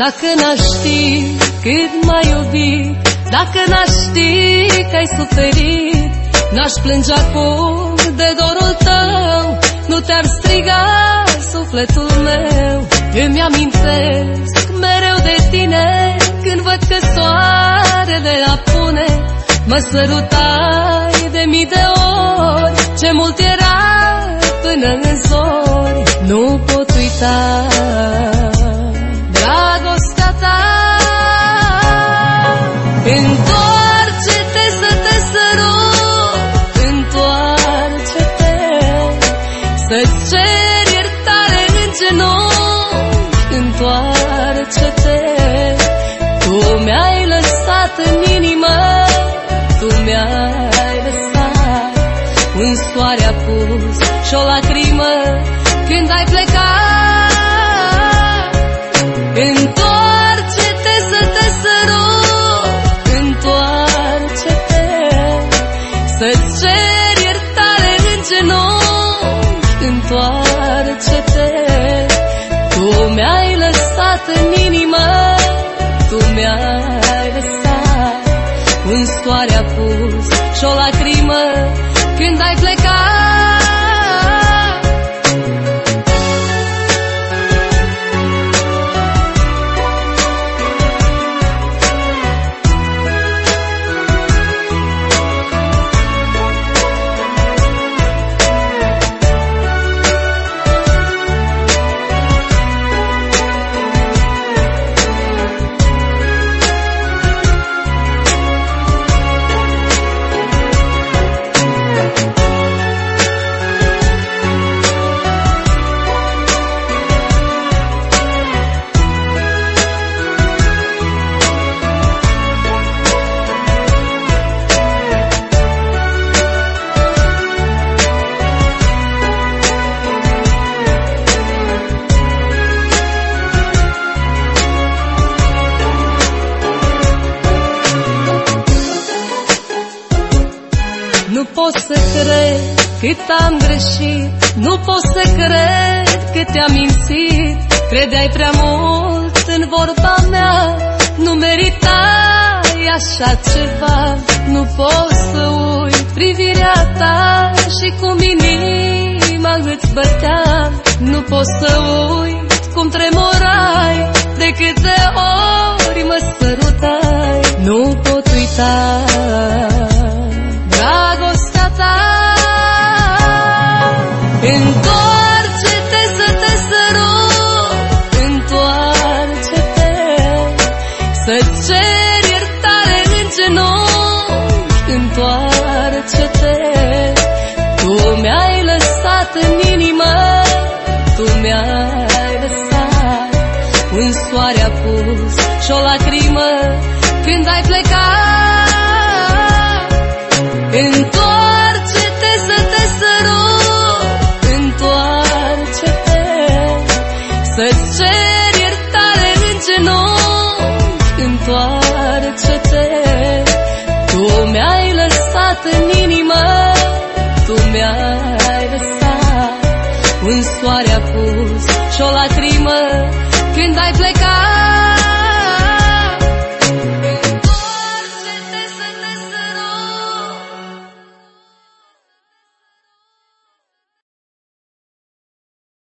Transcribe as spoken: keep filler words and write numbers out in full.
Dacă n-aș ști cât m-ai iubit, dacă n-aș ști că ai suferit, n-aș plânge acum de dorul tău, nu te-ar striga sufletul meu. Îmi amintesc mereu de tine când văd că soarele apune. Mă sărutai de mii de ori, ce mult era până în zori. Nu pot uita dragostea ta. Întoarce-te să te sărut, întoarce-te să-ți cer iertare în genunchi, întoarce-te. Tu mi-ai lăsat în inimă, tu mi-ai lăsat un soare apus și o lacrimă când ai plecat. Întoarce-te să te sărut, întoarce-te să-ți cer iertare în genunchi, întoarce-te. Tu mi-ai lăsat în inimă, tu mi-ai lăsat un soare apus și o lacrimă când ai plecat. Nu pot să cred cât am greșit, nu pot să cred cât te-am mințit. Credeai prea mult în vorba mea, nu meritai așa ceva. Nu pot să uit privirea ta și cum inima îți bătea. Nu pot să uit cum tremurai de câte ori mă sărutai. Nu pot uita dragostea ta. Întoarce-te să te sărut, întoarce-te să-ți cer iertare în genunchi, întoarce-te. Tu mi-ai lăsat în inimă, tu mi-ai lăsat un soare apus și o lacrimă când ai plecat. Întoarce-te să te sărut, întoarce-te să-ți cer iertare în genunchi, întoarce-te. Tu mi-ai lăsat în inimă, tu mi-ai lăsat un soare apus și o lacrimă când ai plecat.